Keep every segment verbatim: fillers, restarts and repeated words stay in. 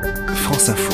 France Info.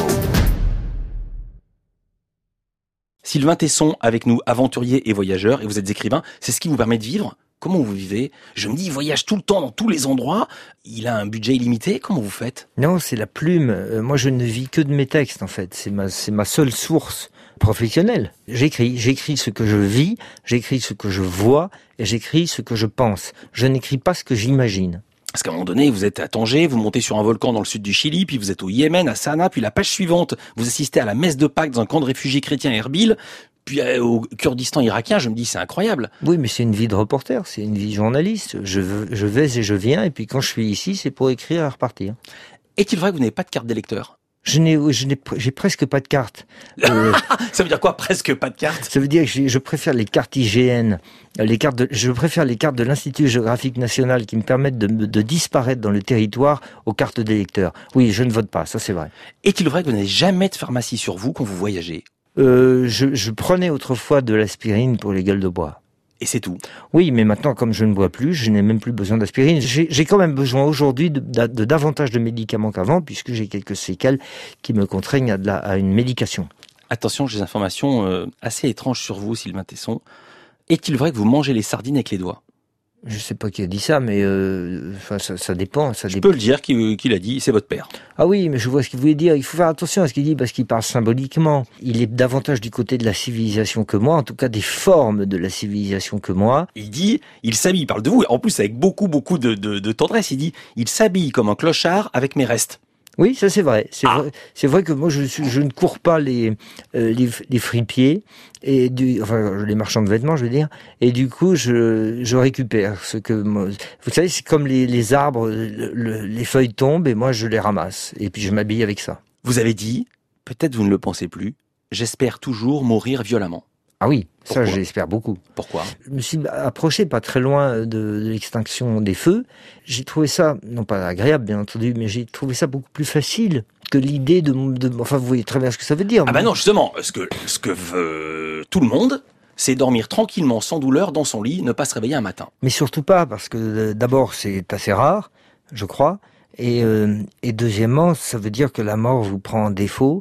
Sylvain Tesson avec nous, aventurier et voyageur, et vous êtes écrivain. C'est ce qui vous permet de vivre ? Comment vous vivez ? Je me dis, il voyage tout le temps dans tous les endroits. Il a un budget illimité. Comment vous faites ? Non, c'est la plume. Euh, moi, je ne vis que de mes textes, en fait. C'est ma, c'est ma seule source professionnelle. J'écris. J'écris ce que je vis, j'écris ce que je vois, et j'écris ce que je pense. Je n'écris pas ce que j'imagine. Parce qu'à un moment donné, vous êtes à Tanger, vous montez sur un volcan dans le sud du Chili, puis vous êtes au Yémen, à Sanaa, puis la page suivante, vous assistez à la messe de Pâques dans un camp de réfugiés chrétiens à Erbil, puis au Kurdistan irakien. Je me dis, c'est incroyable. Oui, mais c'est une vie de reporter, c'est une vie de journaliste. Je, je vais et je viens, et puis quand je suis ici, c'est pour écrire et repartir. Est-il vrai que vous n'avez pas de carte d'électeur ? Je n'ai, je n'ai, j'ai presque pas de carte. Euh, ça veut dire quoi, presque pas de carte ? Ça veut dire que je, je préfère les cartes I G N, les cartes de, je préfère les cartes de l'Institut géographique national qui me permettent de, de disparaître dans le territoire aux cartes d'électeur. Oui, je ne vote pas, ça c'est vrai. Est-il vrai que vous n'avez jamais de pharmacie sur vous quand vous voyagez ? euh, je, je prenais autrefois de l'aspirine pour les gueules de bois. Et c'est tout. Oui, mais maintenant, comme je ne bois plus, je n'ai même plus besoin d'aspirine. J'ai, j'ai quand même besoin aujourd'hui de, de, de davantage de médicaments qu'avant, puisque j'ai quelques séquelles qui me contraignent à, de la, à une médication. Attention, j'ai des informations euh, assez étranges sur vous, Sylvain Tesson. Est-il vrai que vous mangez les sardines avec les doigts ? Je sais pas qui a dit ça, mais euh, enfin, ça, ça dépend. Ça je dé... peux le dire, qui, qui l'a dit, c'est votre père. Ah oui, mais je vois ce qu'il voulait dire. Il faut faire attention à ce qu'il dit, parce qu'il parle symboliquement. Il est davantage du côté de la civilisation que moi, en tout cas des formes de la civilisation que moi. Il dit, il s'habille, il parle de vous, en plus avec beaucoup, beaucoup de, de, de tendresse, il dit, il s'habille comme un clochard avec mes restes. Oui, ça c'est vrai. C'est ah. vrai. C'est vrai que moi je suis, je ne cours pas les euh, les, les fripiers et du, enfin les marchands de vêtements, je veux dire. Et du coup, je je récupère ce que moi, vous savez, c'est comme les les arbres, le, le, les feuilles tombent et moi je les ramasse et puis je m'habille avec ça. Vous avez dit, peut-être vous ne le pensez plus, j'espère toujours mourir violemment. Ah oui, Pourquoi ? ça j'espère beaucoup. Pourquoi ? Je me suis approché pas très loin de, de l'extinction des feux. J'ai trouvé ça, non pas agréable bien entendu, mais j'ai trouvé ça beaucoup plus facile que l'idée de, de... Enfin, vous voyez très bien ce que ça veut dire. Ah bah non, justement, ce que, ce que veut tout le monde, c'est dormir tranquillement, sans douleur, dans son lit, ne pas se réveiller un matin. Mais surtout pas, parce que d'abord c'est assez rare, je crois, et, euh, et deuxièmement, ça veut dire que la mort vous prend en défaut,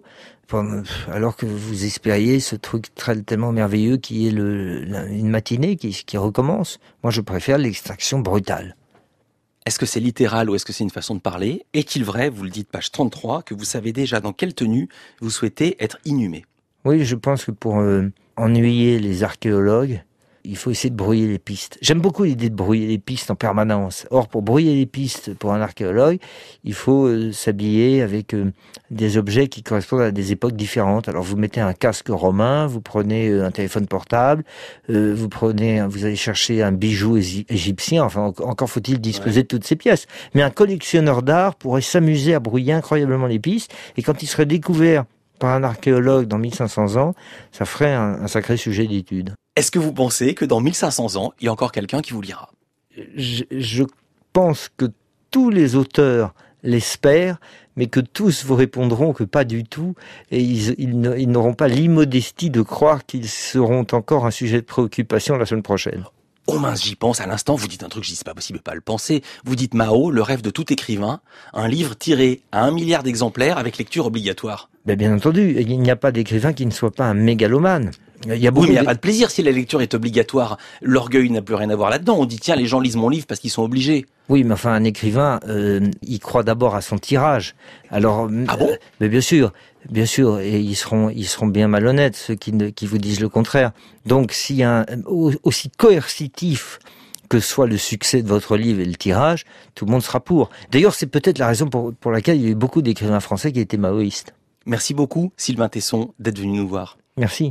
alors que vous espériez ce truc très, tellement merveilleux qui est le, la, une matinée qui, qui recommence. Moi, je préfère l'extraction brutale. Est-ce que c'est littéral ou est-ce que c'est une façon de parler ? Est-il vrai, vous le dites page trente-trois, que vous savez déjà dans quelle tenue vous souhaitez être inhumé ? Oui, je pense que pour euh, ennuyer les archéologues, il faut essayer de brouiller les pistes. J'aime beaucoup l'idée de brouiller les pistes en permanence. Or, pour brouiller les pistes pour un archéologue, il faut euh, s'habiller avec euh, des objets qui correspondent à des époques différentes. Alors, vous mettez un casque romain, vous prenez euh, un téléphone portable, euh, vous prenez, vous allez chercher un bijou égyptien. Enfin, encore faut-il disposer ouais. de toutes ces pièces. Mais un collectionneur d'art pourrait s'amuser à brouiller incroyablement les pistes. Et quand il serait découvert par un archéologue dans mille cinq cents ans, ça ferait un, un sacré sujet d'étude. Est-ce que vous pensez que dans mille cinq cents ans, il y a encore quelqu'un qui vous lira ? je, je pense que tous les auteurs l'espèrent, mais que tous vous répondront que pas du tout, et ils, ils, ils n'auront pas l'immodestie de croire qu'ils seront encore un sujet de préoccupation la semaine prochaine. Oh mince, j'y pense à l'instant, vous dites un truc, je dis c'est pas possible de pas le penser. Vous dites Mao, le rêve de tout écrivain, un livre tiré à un milliard d'exemplaires avec lecture obligatoire. Ben bien entendu, il n'y a pas d'écrivain qui ne soit pas un mégalomane. Il y a oui, mais il n'y a de... pas de plaisir si la lecture est obligatoire. L'orgueil n'a plus rien à voir là-dedans. On dit tiens, les gens lisent mon livre parce qu'ils sont obligés. Oui, mais enfin un écrivain, euh, il croit d'abord à son tirage. Alors, ah bon ? euh, mais bien sûr, bien sûr, et ils seront, ils seront bien malhonnêtes ceux qui, ne, qui vous disent le contraire. Donc, si un aussi coercitif que soit le succès de votre livre et le tirage, tout le monde sera pour. D'ailleurs, c'est peut-être la raison pour, pour laquelle il y a eu beaucoup d'écrivains français qui étaient maoïstes. Merci beaucoup, Sylvain Tesson, d'être venu nous voir. Merci.